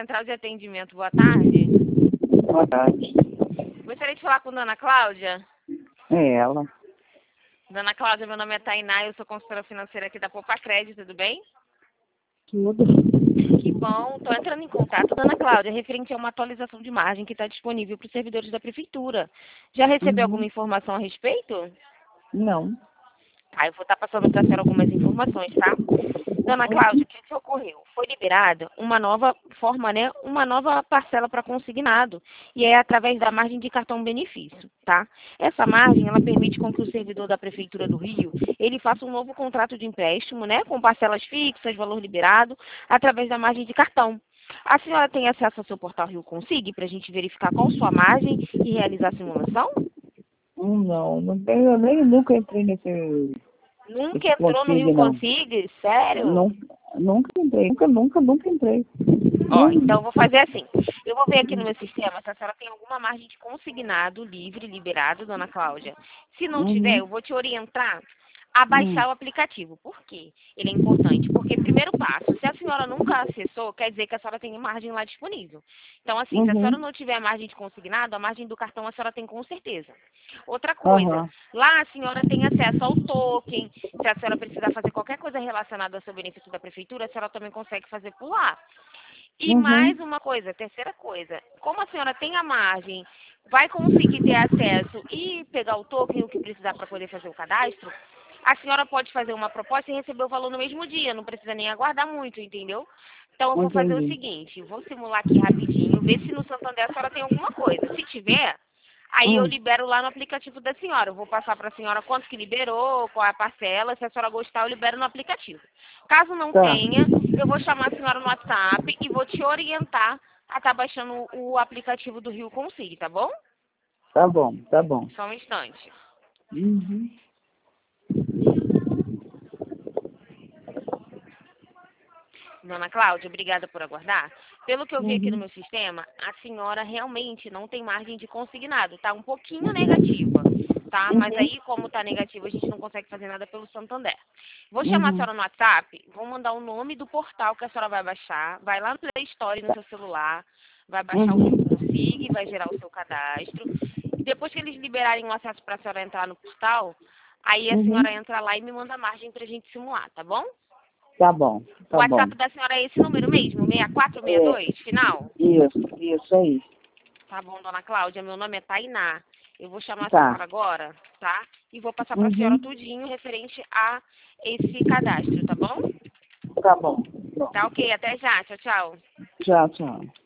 Central de Atendimento, boa tarde. Boa tarde. Gostaria de falar com Dona Cláudia. É ela. Dona Cláudia, meu nome é Tainá, eu sou consultora financeira aqui da Poupa Crédito, tudo bem? Tudo. Que bom, estou entrando em contato, Dona Cláudia, referente a uma atualização de margem que está disponível para os servidores da Prefeitura. Já recebeu alguma informação a respeito? Não. Tá, eu vou estar passando para a senhora algumas informações, tá? Dona Cláudia, o que ocorreu? Foi liberada uma nova forma, né? Uma nova parcela para consignado. E é através da margem de cartão benefício, tá? Essa margem, ela permite com que o servidor da Prefeitura do Rio, ele faça um novo contrato de empréstimo, né? Com parcelas fixas, valor liberado, através da margem de cartão. A senhora tem acesso ao seu portal Rio Consig para a gente verificar qual sua margem e realizar a simulação? Não tenho, eu nem nunca entrei nesse Nunca entrou no Rio Consig, não. Consig? Sério? Nunca entrei. Nunca entrei. Ó, então eu vou fazer assim. Eu vou ver aqui no meu sistema se a senhora tem alguma margem de consignado, livre, liberado, Dona Cláudia. Se não tiver, eu vou te orientar a baixar o aplicativo. Por quê? Ele é importante. Porque, primeiro passo, se a senhora nunca acessou, quer dizer que a senhora tem margem lá disponível. Então, assim, se a senhora não tiver margem de consignado, a margem do cartão a senhora tem com certeza. Outra coisa, lá a senhora tem acesso ao token. Se a senhora precisar fazer qualquer coisa relacionada ao seu benefício da prefeitura, a senhora também consegue fazer por lá. E mais uma coisa, terceira coisa, como a senhora tem a margem, vai conseguir ter acesso e pegar o token, o que precisar para poder fazer o cadastro, a senhora pode fazer uma proposta e receber o valor no mesmo dia, não precisa nem aguardar muito, entendeu? Então eu vou fazer o seguinte, vou simular aqui rapidinho, ver se no Santander a senhora tem alguma coisa. Se tiver, aí eu libero lá no aplicativo da senhora. Eu vou passar para a senhora quanto que liberou, qual é a parcela. Se a senhora gostar, eu libero no aplicativo. Caso não tenha, eu vou chamar a senhora no WhatsApp e vou te orientar a estar baixando o aplicativo do Rio Consig, tá bom? Tá bom. Só um instante. Dona Cláudia, obrigada por aguardar. Pelo que eu vi aqui no meu sistema, a senhora realmente não tem margem de consignado. Tá um pouquinho negativa, tá? Mas aí, como tá negativa, a gente não consegue fazer nada pelo Santander. Vou chamar a senhora no WhatsApp, vou mandar o nome do portal que a senhora vai baixar. Vai lá no Play Store no seu celular, vai baixar o Rio Consig, vai gerar o seu cadastro. E depois que eles liberarem o acesso para a senhora entrar no portal, aí a senhora entra lá e me manda a margem pra gente simular, tá bom? Tá bom. O WhatsApp da senhora é esse número mesmo? 6462, final? Isso aí. Tá bom, Dona Cláudia. Meu nome é Tainá. Eu vou chamar a senhora agora, tá? E vou passar para a senhora tudinho referente a esse cadastro, tá bom? Tá bom. Tá ok. Até já. Tchau, tchau. Tchau.